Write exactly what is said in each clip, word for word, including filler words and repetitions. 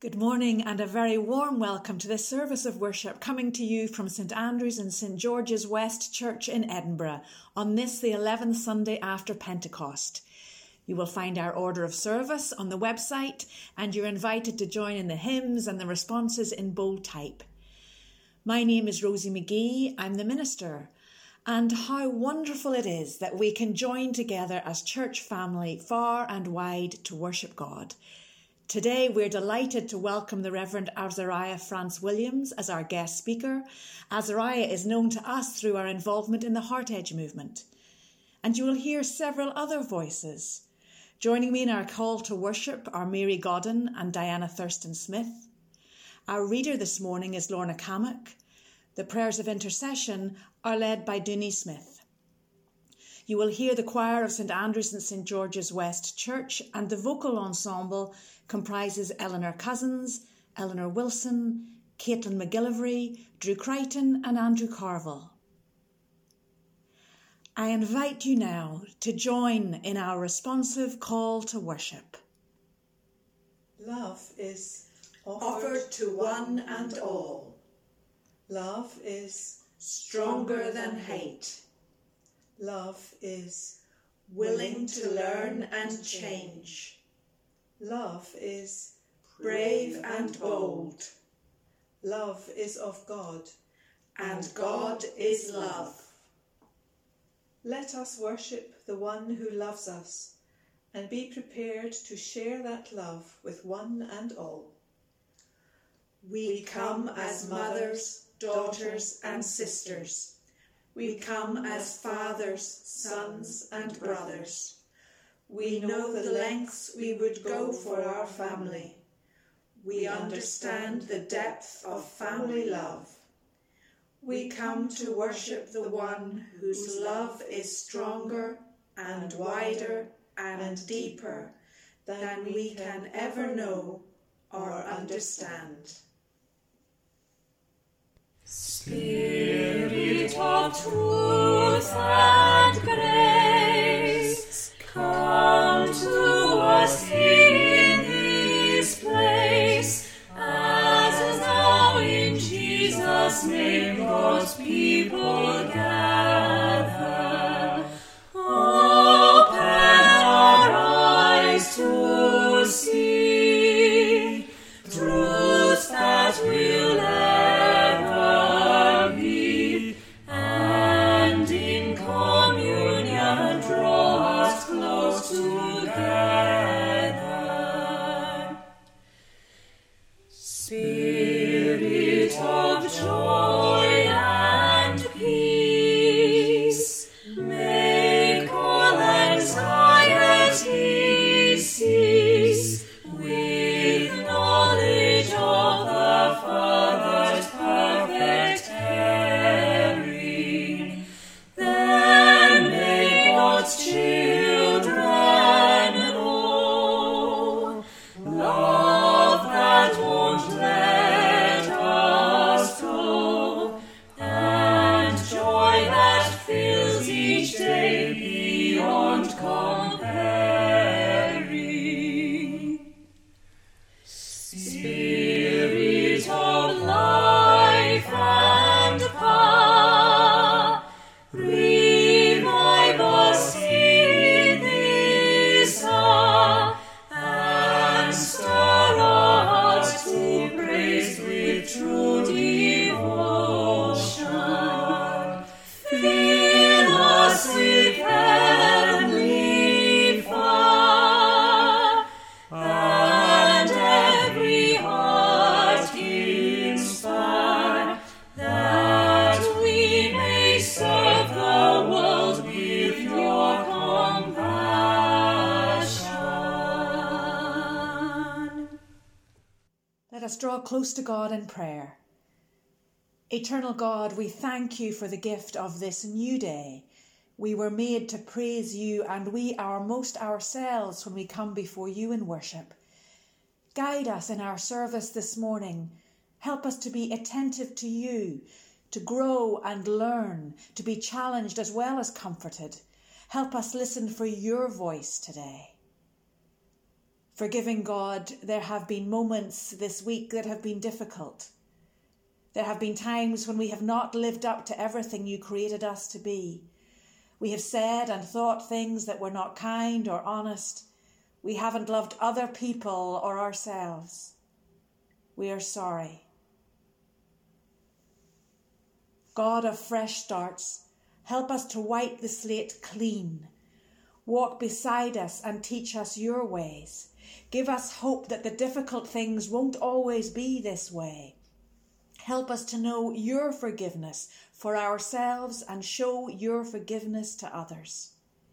Good morning and a very warm welcome to this service of worship coming to you from St Andrew's and St George's West Church in Edinburgh on this, the eleventh Sunday after Pentecost. You will find our order of service on the website and you're invited to join in the hymns and the responses in bold type. My name is Rosie McGee, I'm the minister, and how wonderful it is that we can join together as church family far and wide to worship God. Today, we're delighted to welcome the Reverend Azariah France Williams as our guest speaker. Azariah is known to us through our involvement in the Heart Edge movement. And you will hear several other voices. Joining me in our call to worship are Mary Godden and Diana Thurston-Smith. Our reader this morning is Lorna Cammack. The prayers of intercession are led by Dooney Smith. You will hear the choir of St Andrew's and St George's West Church, and the vocal ensemble comprises Eleanor Cousins, Eleanor Wilson, Caitlin McGillivray, Drew Crichton and Andrew Carville. I invite you now to join in our responsive call to worship. Love is offered, offered to one and all. Love is Stronger than hate. Love is Willing to learn and change. Love is Brave and bold. Love is of God, And God is love. Let us worship the one who loves us and be prepared to share that love with one and all. We come as mothers, daughters and sisters. We come as fathers, sons and brothers. We know the lengths we would go for our family. We understand the depth of family love. We come to worship the one whose love is stronger and wider and deeper than we can ever know or understand. Spirit of truth and grace, come to us in this place, as now in Jesus' name God's people gather. Open our eyes to see truth that will ever be, and in communion draw us close together. Spirit of joy and peace, make all anxiety cease, with knowledge of the Father's perfect caring. Then may God's children know love that won't let us go, and joy that fills each day beyond comparing. Spirit of life and power, revive us in this hour, and stir our hearts to praise with true devotion. Fill us with heavenly fire, and every heart inspire, that we may serve the world with your compassion. Let us draw close to God in prayer. Eternal God, we thank you for the gift of this new day. We were made to praise you, and we are most ourselves when we come before you in worship. Guide us in our service this morning. Help us to be attentive to you, to grow and learn, to be challenged as well as comforted. Help us listen for your voice today. Forgiving God, there have been moments this week that have been difficult. There have been times when we have not lived up to everything you created us to be. We have said and thought things that were not kind or honest. We haven't loved other people or ourselves. We are sorry. God of fresh starts, help us to wipe the slate clean. Walk beside us and teach us your ways. Give us hope that the difficult things won't always be this way. Help us to know your forgiveness for ourselves and show your forgiveness to others.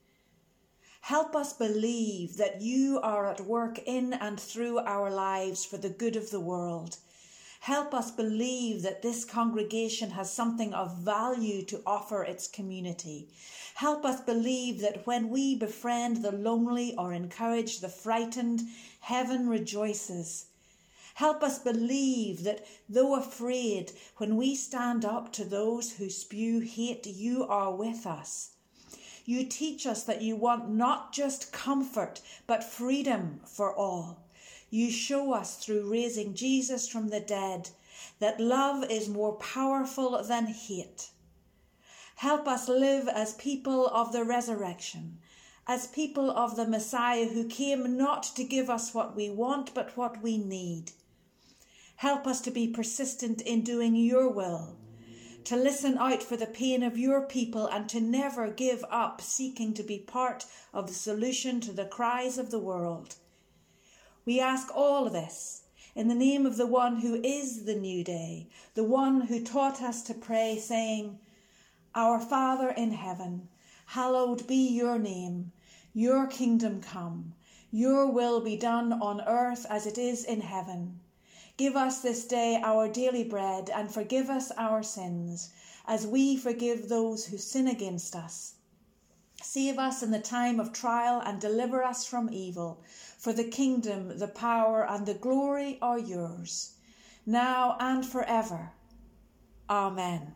Help us believe that you are at work in and through our lives for the good of the world. Help us believe that this congregation has something of value to offer its community. Help us believe that when we befriend the lonely or encourage the frightened, heaven rejoices. Help us believe that, though afraid, when we stand up to those who spew hate, you are with us. You teach us that you want not just comfort, but freedom for all. You show us through raising Jesus from the dead that love is more powerful than hate. Help us live as people of the resurrection, as people of the Messiah who came not to give us what we want, but what we need. Help us to be persistent in doing your will, to listen out for the pain of your people and to never give up seeking to be part of the solution to the cries of the world. We ask all of this in the name of the one who is the new day, the one who taught us to pray, saying, Our Father in heaven, hallowed be your name. Your kingdom come. Your will be done on earth as it is in heaven. Give us this day our daily bread, and forgive us our sins, as we forgive those who sin against us. Save us in the time of trial and deliver us from evil. For the kingdom, the power, and the glory are yours, now and forever. Amen.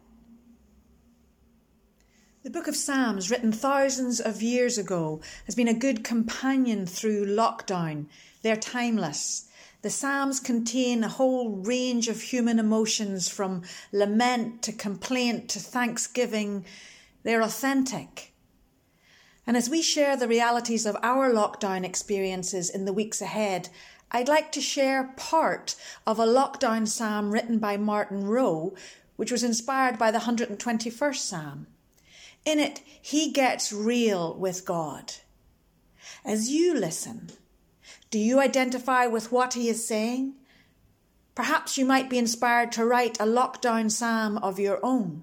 The book of Psalms, written thousands of years ago, has been a good companion through lockdown. They're timeless. The Psalms contain a whole range of human emotions, from lament to complaint to thanksgiving. They're authentic. And as we share the realities of our lockdown experiences in the weeks ahead, I'd like to share part of a lockdown psalm written by Martin Rowe, which was inspired by the one hundred twenty-first Psalm. In it, he gets real with God. As you listen, do you identify with what he is saying? Perhaps you might be inspired to write a lockdown psalm of your own.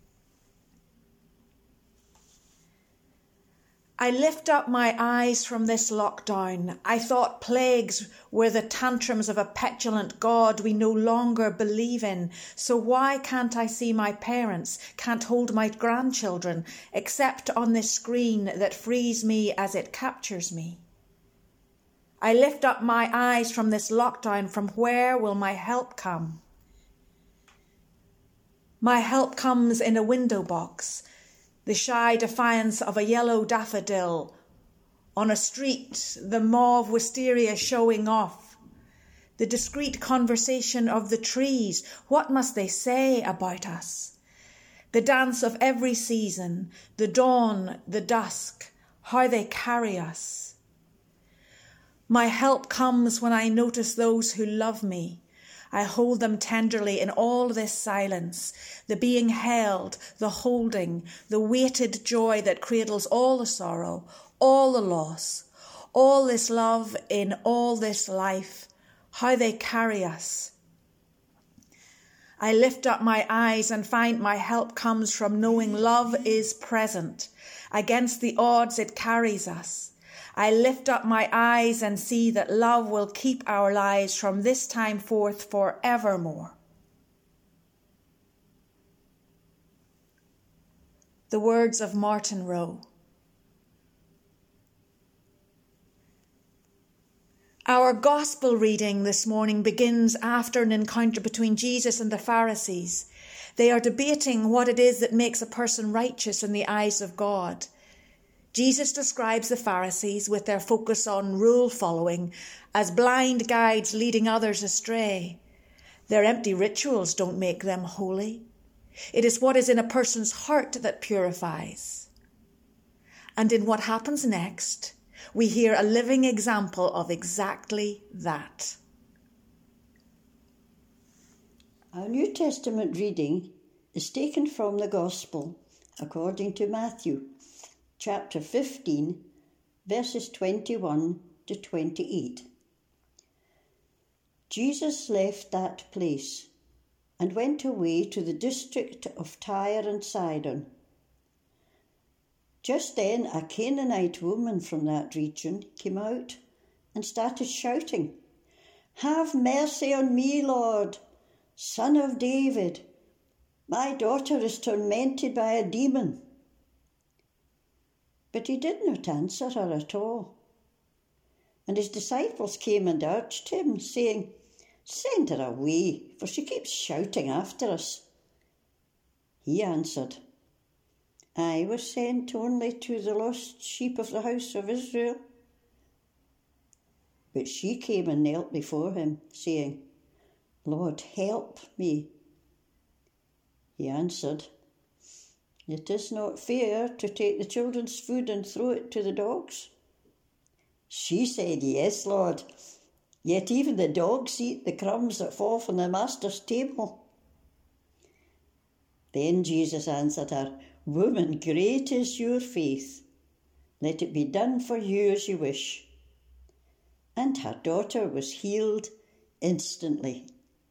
I lift up my eyes from this lockdown. I thought plagues were the tantrums of a petulant God we no longer believe in. So why can't I see my parents, can't hold my grandchildren, except on this screen that frees me as it captures me? I lift up my eyes from this lockdown. From where will my help come? My help comes in a window box, the shy defiance of a yellow daffodil. On a street, the mauve wisteria showing off. The discreet conversation of the trees. What must they say about us? The dance of every season, the dawn, the dusk, how they carry us. My help comes when I notice those who love me. I hold them tenderly in all this silence, the being held, the holding, the weighted joy that cradles all the sorrow, all the loss, all this love in all this life, how they carry us. I lift up my eyes and find my help comes from knowing love is present. Against the odds it carries us. I lift up my eyes and see that love will keep our lives from this time forth forevermore. The words of Martin Rowe. Our gospel reading this morning begins after an encounter between Jesus and the Pharisees. They are debating what it is that makes a person righteous in the eyes of God. Jesus describes the Pharisees, with their focus on rule following, as blind guides leading others astray. Their empty rituals don't make them holy. It is what is in a person's heart that purifies. And in what happens next, we hear a living example of exactly that. Our New Testament reading is taken from the Gospel according to Matthew, chapter fifteen, verses twenty-one to twenty-eight. Jesus left that place and went away to the district of Tyre and Sidon. Just then a Canaanite woman from that region came out and started shouting, "Have mercy on me, Lord, Son of David. My daughter is tormented by a demon." But he did not answer her at all. And his disciples came and urged him, saying, "Send her away, for she keeps shouting after us." He answered, "I was sent only to the lost sheep of the house of Israel." But she came and knelt before him, saying, "Lord, help me." He answered, "It is not fair to take the children's food and throw it to the dogs." She said, "Yes, Lord, yet even the dogs eat the crumbs that fall from the master's table." Then Jesus answered her, "Woman, great is your faith. Let it be done for you as you wish." And her daughter was healed instantly.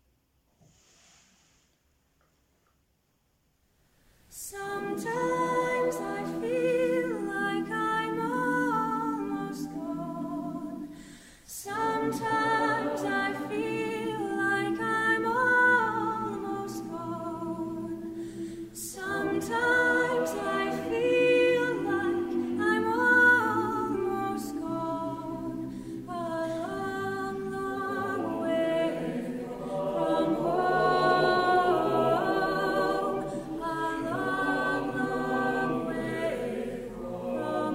Sometimes I feel like I'm almost gone. Sometimes I feel like I'm almost gone. Sometimes I feel like I'm almost gone. A long, long way from home. A long, long way from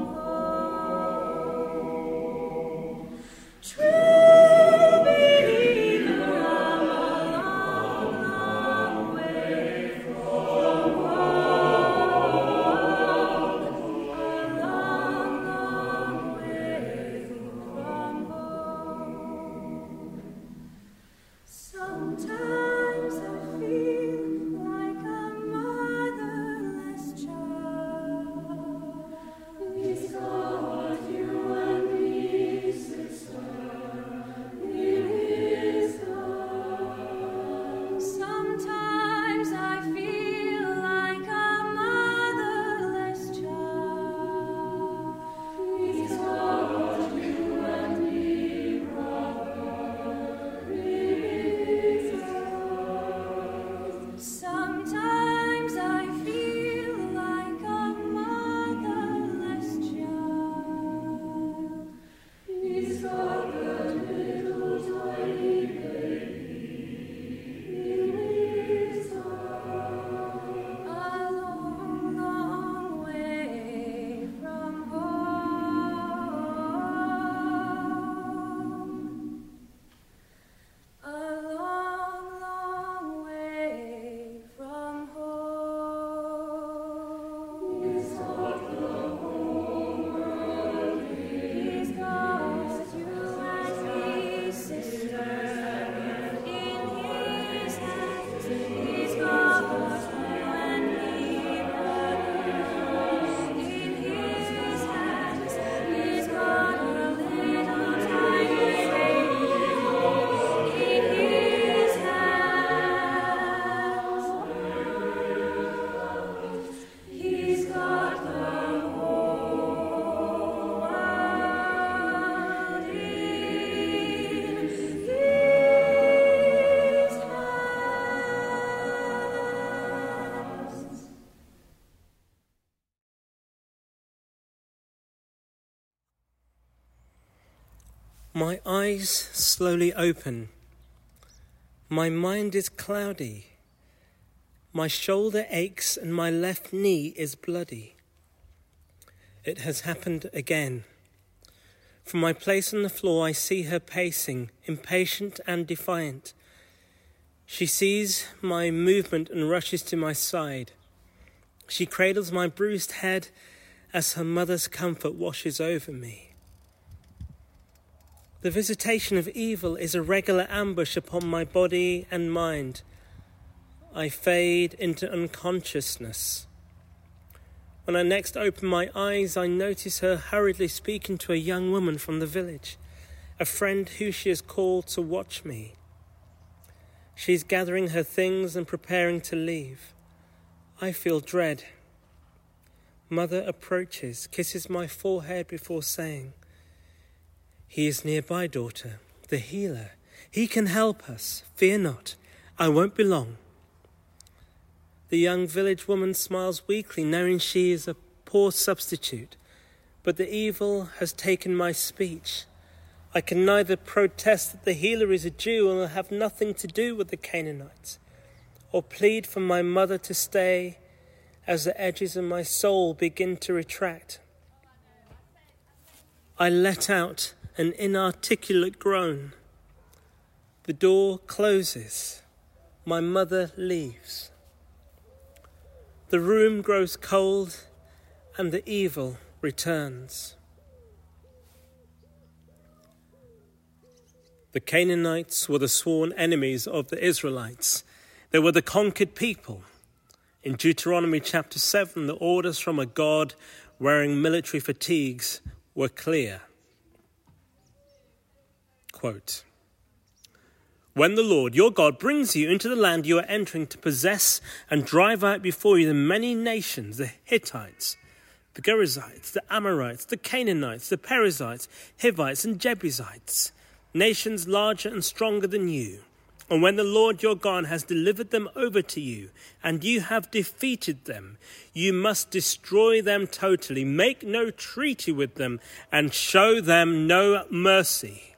home. True believer, I'm a long, long way from home. A long, long way from home. Sometimes I feel like a motherless child. Please God, you and me, sister, please God. Sometimes I feel like a motherless child. Please God, you and me, brother, please God. Sometimes I feel like a motherless child. Please God, the little tiny baby, please God. A long, long way from home. A long, long way from home. Please God, the whole world Please God, you and me, sister, in His hands. Please God, you and me, brother, in His hands. Please God, a little tiny baby, in His hands. He's got the whole world in His hands. My eyes slowly open. My mind is cloudy. My shoulder aches and my left knee is bloody. It has happened again. From my place on the floor, I see her pacing, impatient and defiant. She sees my movement and rushes to my side. She cradles my bruised head as her mother's comfort washes over me. The visitation of evil is a regular ambush upon my body and mind. I fade into unconsciousness. When I next open my eyes, I notice her hurriedly speaking to a young woman from the village, a friend who she has called to watch me. She is gathering her things and preparing to leave. I feel dread. Mother approaches, kisses my forehead before saying, "He is nearby, daughter, the healer. He can help us. Fear not. I won't be long." The young village woman smiles weakly, knowing she is a poor substitute, but the evil has taken my speech. I can neither protest that the healer is a Jew and will have nothing to do with the Canaanites, or plead for my mother to stay as the edges of my soul begin to retract. I let out an inarticulate groan. The door closes. My mother leaves. The room grows cold and the evil returns. The Canaanites were the sworn enemies of the Israelites. They were the conquered people. In Deuteronomy chapter seven, the orders from a God wearing military fatigues were clear. Quote, "When the Lord your God brings you into the land you are entering to possess and drive out before you the many nations, the Hittites, the Gerizzites, the Amorites, the Canaanites, the Perizzites, Hivites and Jebusites, nations larger and stronger than you, and when the Lord your God has delivered them over to you, and you have defeated them, you must destroy them totally, make no treaty with them, and show them no mercy."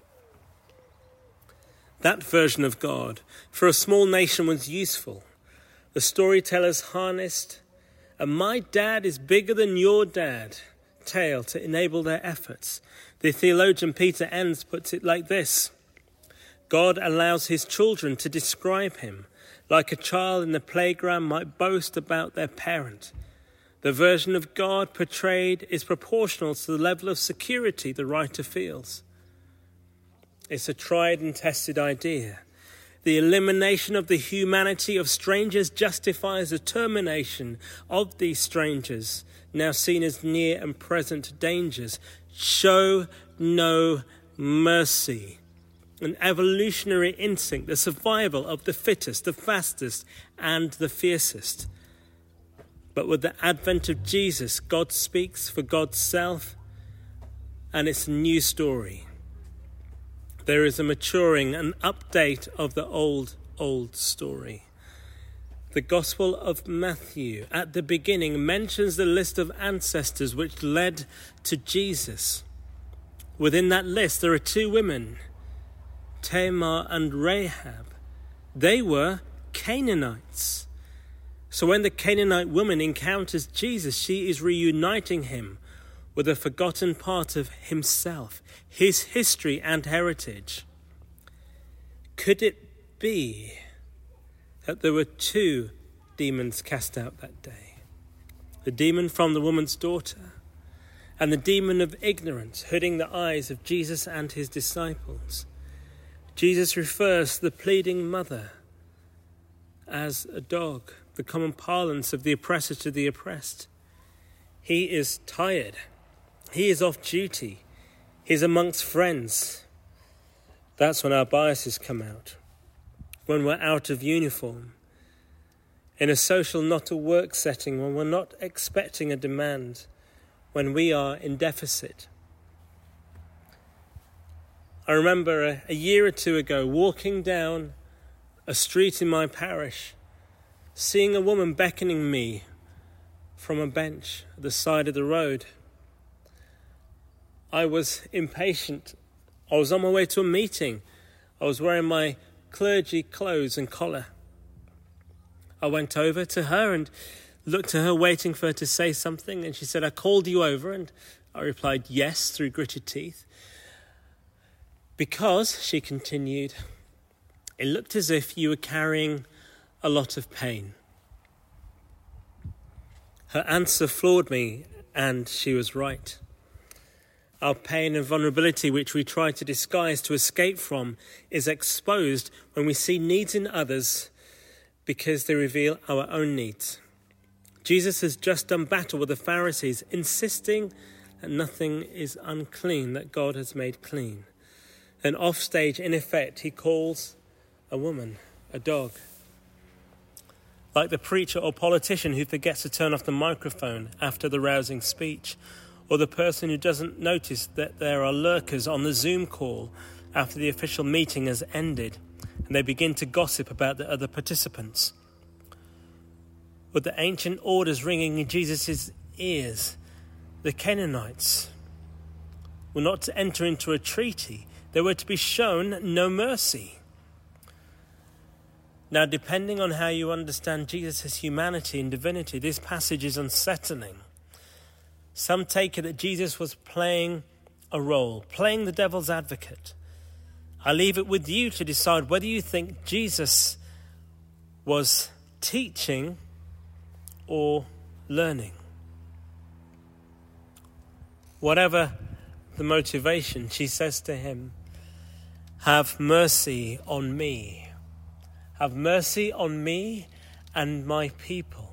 That version of God for a small nation was useful. The storytellers harnessed a "my dad is bigger than your dad" tale to enable their efforts. The theologian Peter Enns puts it like this: God allows his children to describe him, like a child in the playground might boast about their parent. The version of God portrayed is proportional to the level of security the writer feels. It's a tried and tested idea. The elimination of the humanity of strangers justifies the termination of these strangers, now seen as near and present dangers. Show no mercy. An evolutionary instinct, the survival of the fittest, the fastest, and the fiercest. But with the advent of Jesus, God speaks for God's self, and it's a new story. There is a maturing, an update of the old, old story. The Gospel of Matthew, at the beginning, mentions the list of ancestors which led to Jesus. Within that list, there are two women, Tamar and Rahab. They were Canaanites. So when the Canaanite woman encounters Jesus, she is reuniting him with a forgotten part of himself, his history and heritage. Could it be that there were two demons cast out that day? The demon from the woman's daughter, and the demon of ignorance hooding the eyes of Jesus and his disciples. Jesus refers to the pleading mother as a dog, the common parlance of the oppressor to the oppressed. He is tired. He is off duty. He's amongst friends. That's when our biases come out. When we're out of uniform. In a social, not a work setting, when we're not expecting a demand. When we are in deficit. I remember a, a year or two ago walking down a street in my parish, seeing a woman beckoning me from a bench at the side of the road. I was impatient. I was on my way to a meeting. I was wearing my clergy clothes and collar. I went over to her and looked at her, waiting for her to say something, and she said, "I called you over," and I replied, "Yes," through gritted teeth. "Because," she continued, "it looked as if you were carrying a lot of pain." Her answer floored me, and she was right. Our pain and vulnerability, which we try to disguise to escape from, is exposed when we see needs in others because they reveal our own needs. Jesus has just done battle with the Pharisees, insisting that nothing is unclean that God has made clean. And offstage, in effect, he calls a woman a dog. Like the preacher or politician who forgets to turn off the microphone after the rousing speech, or the person who doesn't notice that there are lurkers on the Zoom call after the official meeting has ended, and they begin to gossip about the other participants. With the ancient orders ringing in Jesus' ears, the Canaanites were not to enter into a treaty. They were to be shown no mercy. Now, depending on how you understand Jesus' humanity and divinity, this passage is unsettling. Some take it that Jesus was playing a role, playing the devil's advocate. I leave it with you to decide whether you think Jesus was teaching or learning. Whatever the motivation, she says to him, "Have mercy on me. Have mercy on me and my people.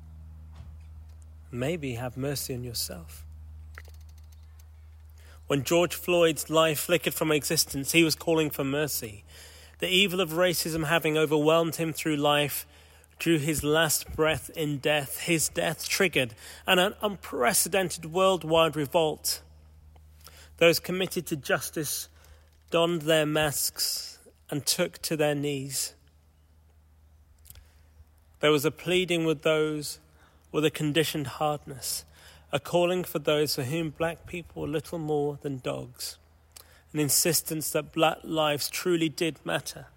Maybe have mercy on yourself." When George Floyd's life flickered from existence, he was calling for mercy. The evil of racism having overwhelmed him through life, drew his last breath in death. His death triggered an unprecedented worldwide revolt. Those committed to justice donned their masks and took to their knees. There was a pleading with those with a conditioned hardness, a calling for those for whom black people were little more than dogs, an insistence that black lives truly did matter.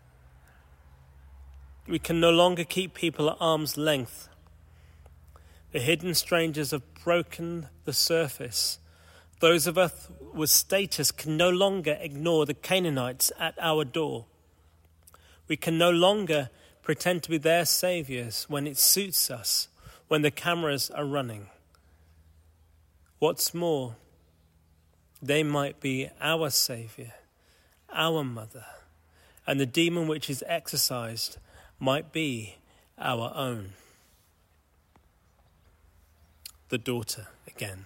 We can no longer keep people at arm's length. The hidden strangers have broken the surface. Those of us with status can no longer ignore the Canaanites at our door. We can no longer pretend to be their saviors when it suits us, when the cameras are running. What's more, they might be our savior, our mother, and the demon which is exercised might be our own. The daughter again.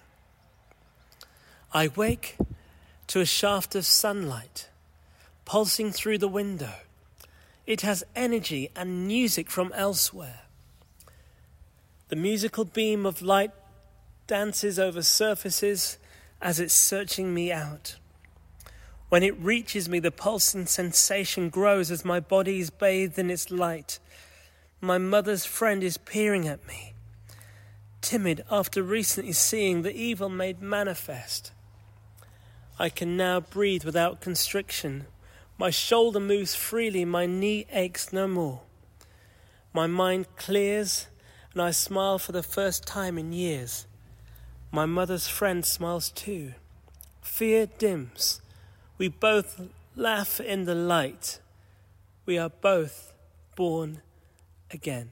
I wake to a shaft of sunlight pulsing through the window. It has energy and music from elsewhere. The musical beam of light dances over surfaces as it's searching me out. When it reaches me, the pulsing sensation grows as my body is bathed in its light. My mother's friend is peering at me, timid after recently seeing the evil made manifest. I can now breathe without constriction. My shoulder moves freely, my knee aches no more. My mind clears, and I smile for the first time in years. My mother's friend smiles too. Fear dims. We both laugh in the light. We are both born again.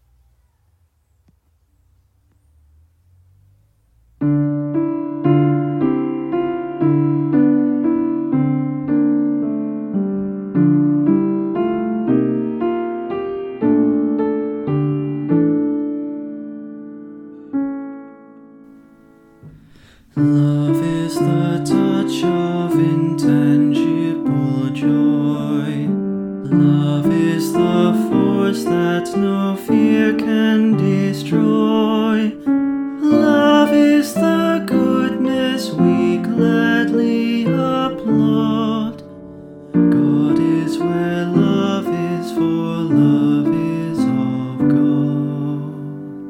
Love is the touch of intangible joy. Love is the force that no fear can destroy. Love is the goodness we gladly applaud. God is where love is, for love is of God.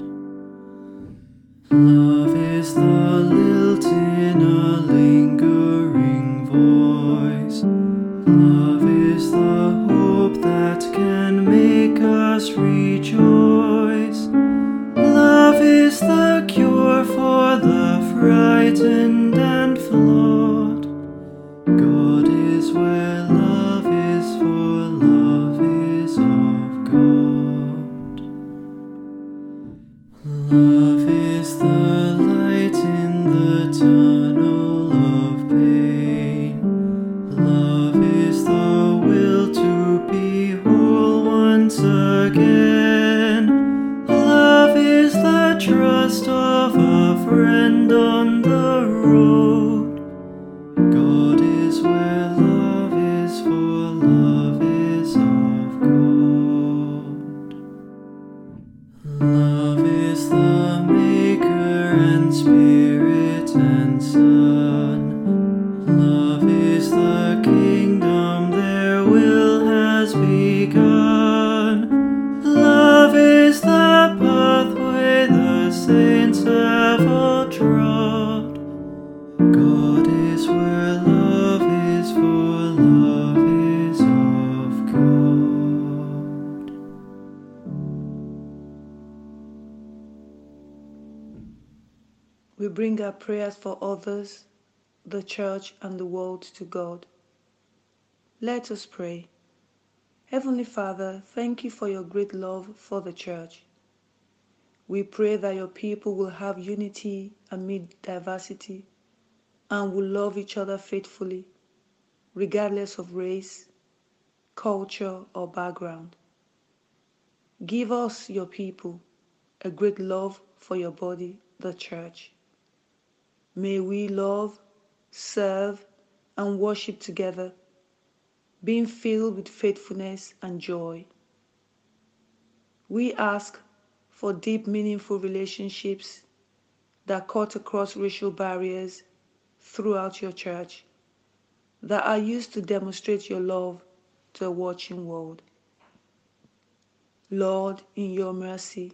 Love is the lilt in a lingering voice. Love is the hope that can make us rejoice. Love bring our prayers for others, the church, and the world to God. Let us pray. Heavenly Father, thank you for your great love for the church. We pray that your people will have unity amid diversity and will love each other faithfully, regardless of race, culture, or background. Give us, your people, a great love for your body, the church. May we love, serve, and worship together, being filled with faithfulness and joy. We ask for deep, meaningful relationships that cut across racial barriers throughout your church, that are used to demonstrate your love to a watching world. Lord, in your mercy,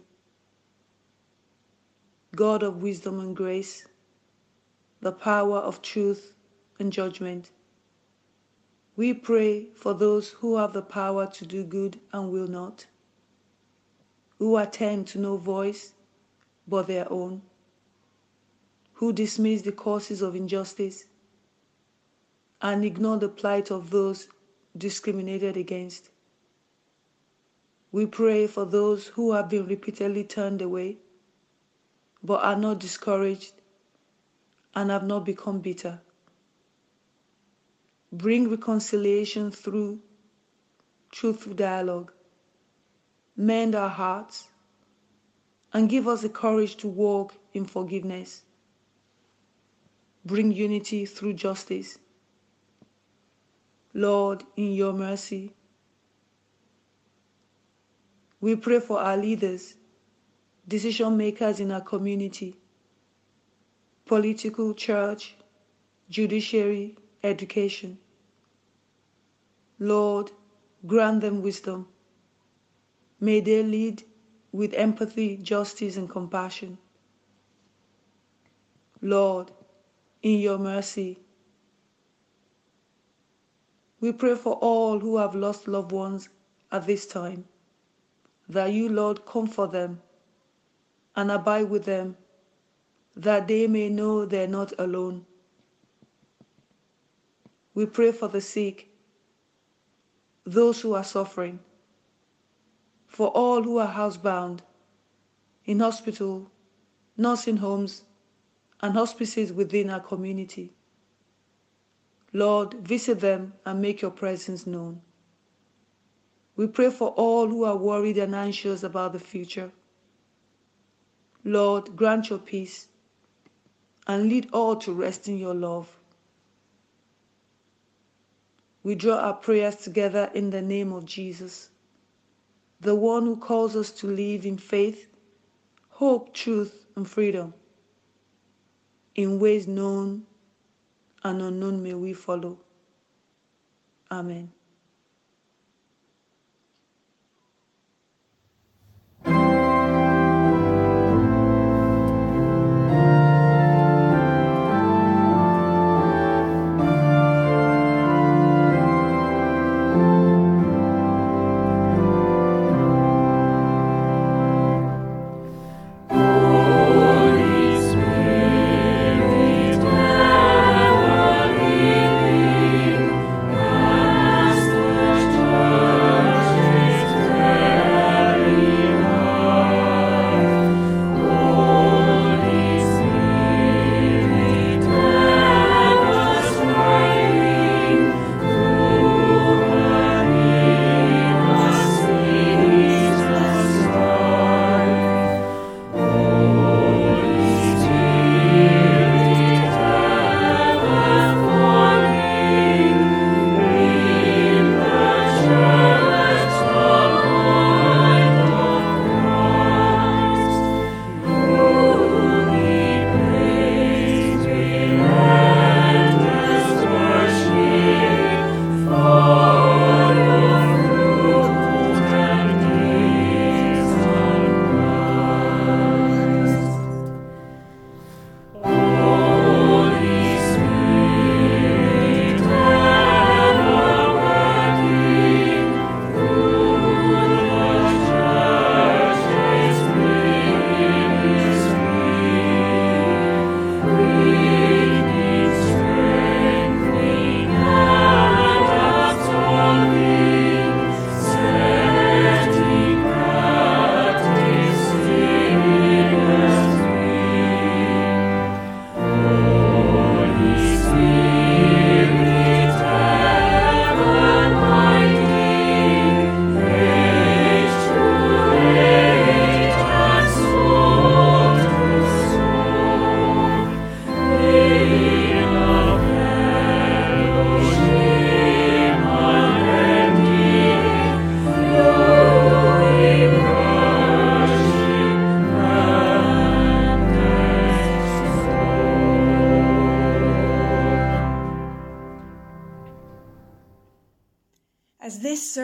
God of wisdom and grace, the power of truth and judgment, we pray for those who have the power to do good and will not, who attend to no voice but their own, who dismiss the causes of injustice and ignore the plight of those discriminated against. We pray for those who have been repeatedly turned away but are not discouraged and have not become bitter. Bring reconciliation through truthful dialogue. Mend our hearts and give us the courage to walk in forgiveness. Bring unity through justice. Lord, in your mercy, we pray for our leaders, decision makers in our community, political, church, judiciary, education. Lord, grant them wisdom. May they lead with empathy, justice, and compassion. Lord, in your mercy, we pray for all who have lost loved ones at this time, that you, Lord, comfort them and abide with them, that they may know they're not alone. We pray for the sick, those who are suffering, for all who are housebound, in hospital, nursing homes, and hospices within our community. Lord, visit them and make your presence known. We pray for all who are worried and anxious about the future. Lord, grant your peace and lead all to rest in your love. We draw our prayers together in the name of Jesus, the one who calls us to live in faith, hope, truth, and freedom. In ways known and unknown may we follow. Amen. As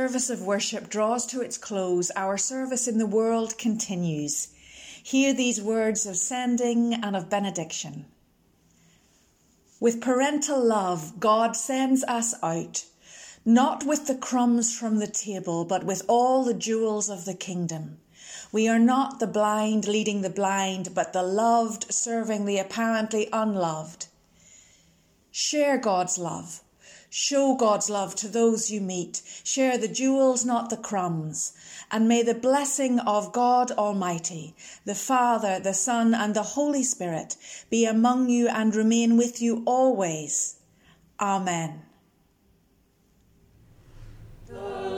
service of worship draws to its close, our service in the world continues. Hear these words of sending and of benediction. With parental love, God sends us out, not with the crumbs from the table, but with all the jewels of the kingdom. We are not the blind leading the blind, but the loved serving the apparently unloved. Share God's love. Show God's love to those you meet. Share the jewels, not the crumbs. And may the blessing of God Almighty, the Father, the Son, and the Holy Spirit be among you and remain with you always. Amen. The